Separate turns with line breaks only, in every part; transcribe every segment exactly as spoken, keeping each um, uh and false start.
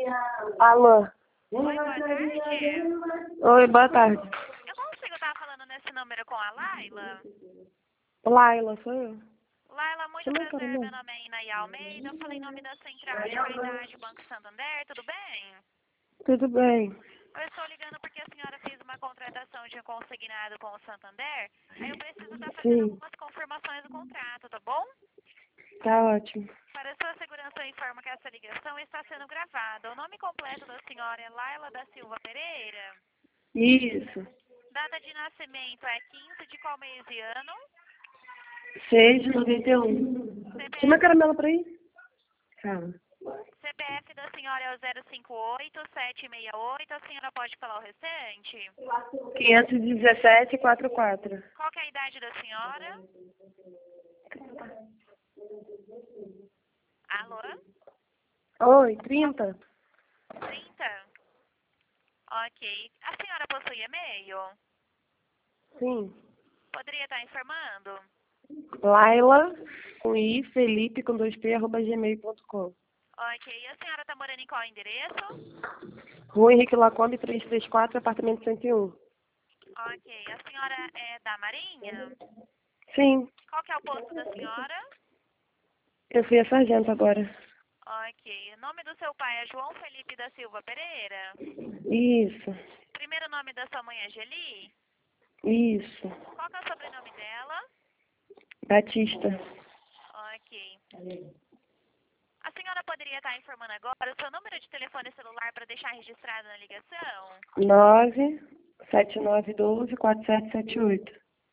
Alô?
Oi, boa tarde.
Oi, boa tarde.
Eu consigo estar falando nesse número com a Laila?
Laila, sou eu.
Laila, muito
Chama aí, cara,
prazer. Meu
não.
nome é Inaí Almeida. Eu falei em nome da Central de Qualidade Banco Santander. Tudo bem?
Tudo bem.
Eu estou ligando porque a senhora fez uma contratação de um consignado com o Santander. Aí eu preciso estar fazendo
Sim,
algumas confirmações do contrato, tá bom?
tá ótimo.
Para sua segurança, eu informo que essa ligação está sendo gravada. O nome completo da senhora é Laila da Silva Pereira.
Isso.
Data de nascimento é quinze de qual mês e ano?
seis de noventa e um. Chama a
C P F,
caramela pra aí. Calma.
C P F da senhora é o zero cinco oito sete seis oito. A senhora pode falar o restante?
quinhentos e dezessete, quarenta e quatro.
Qual que é a idade da senhora? Alô?
Oi, trinta?
trinta? Ok. A senhora possui e-mail?
Sim.
Poderia estar informando?
Laila, com I, Felipe, com dois P, arroba gmail ponto com.
Ok. A senhora está morando em qual endereço?
Rua Henrique Lacombe, trezentos e trinta e quatro, apartamento cento e um.
Ok. A senhora é da Marinha?
Sim,
Qual que é o posto da senhora?
eu fui a sargento agora.
Ok. O nome do seu pai é João Felipe da Silva Pereira?
Isso,
Primeiro nome da sua mãe é Geli?
isso.
Qual que é o sobrenome dela?
Batista.
Ok. A senhora poderia estar informando agora o seu número de telefone celular para deixar registrado na ligação?
nove sete nove um dois, quatro sete sete oito.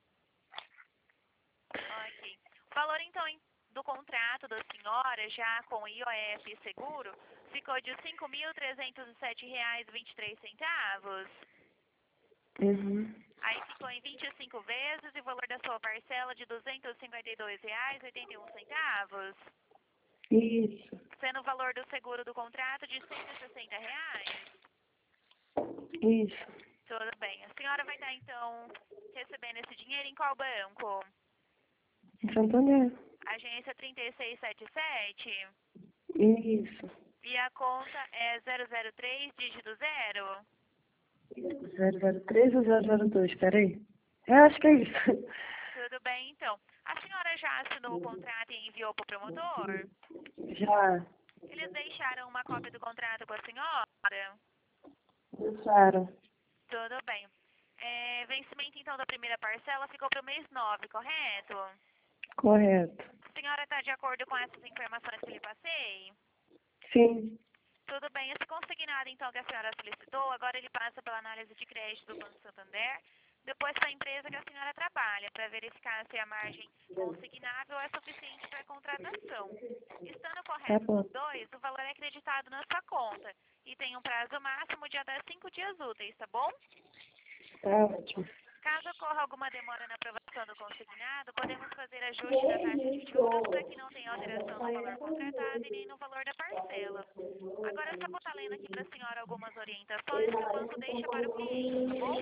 Ok. O valor, então, em- do contrato da senhora, já com I O F e seguro, ficou de cinco mil trezentos e sete reais e vinte e três centavos.
Uhum.
Aí ficou em vinte e cinco vezes e o valor da sua parcela de duzentos e cinquenta e dois reais e oitenta e um centavos.
Isso,
Sendo o valor do seguro do contrato de cento e sessenta reais.
isso.
Tudo bem. A senhora vai estar, então, recebendo esse dinheiro em qual banco?
Em Santander.
Agência trinta e seis setenta e sete.
Isso.
E a conta é zero zero três, dígito zero.
zero zero três ou zero zero dois? Peraí. Eu acho que é isso.
Tudo bem, então. A senhora já assinou o contrato e enviou para o promotor?
Já
Eles deixaram uma cópia do contrato para a senhora?
deixaram.
Tudo bem. É, vencimento, então, da primeira parcela ficou para o mês nove, correto?
Correto.
A senhora está de acordo com essas informações que lhe passei?
Sim.
Tudo bem. Esse consignado, então, que a senhora solicitou, agora ele passa pela análise de crédito do Banco Santander, depois para a empresa que a senhora trabalha, para verificar se a margem consignável é suficiente para a contratação. Estando
Tá
corretos
bom.
os dois, o valor é acreditado na sua conta e tem um prazo máximo de até cinco dias úteis, tá bom?
Tá ótimo.
Caso ocorra alguma demora na aprovação do consignado, podemos fazer ajuste da taxa de juros para que não tenha alteração no valor contratado e nem no valor da parcela. Agora, eu só vou estar lendo aqui para a senhora algumas orientações que o banco deixa para o cliente, tá bom?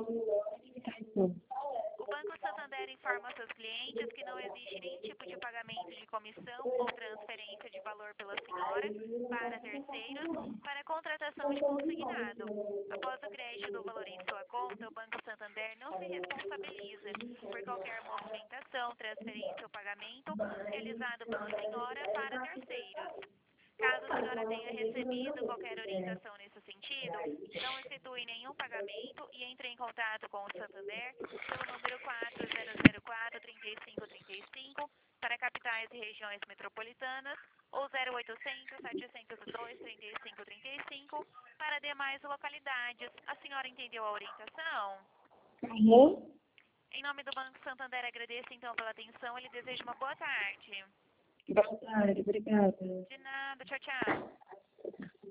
Sim.
O Banco Santander informa seus clientes que não existe nenhum tipo de pagamento de comissão ou transferência de valor pela senhora para terceiros para a contratação de consignado. Após o crédito do valor em sua conta, o Banco Santander não se responsabiliza por qualquer movimentação, transferência ou pagamento realizado pela senhora para terceiros. Caso a senhora tenha recebido qualquer orientação nesse sentido, não efetue nenhum pagamento e entre em contato com o Santander pelo número quatro zero zero quatro, três cinco três cinco para capitais e regiões metropolitanas ou zero oitocentos, setecentos e dois, trinta e cinco trinta e cinco para demais localidades. A senhora entendeu a orientação?
Uhum.
Em nome do Banco Santander, agradeço então pela atenção e lhe desejo uma boa tarde.
Boa tarde, obrigada.
De nada, tchau, tchau.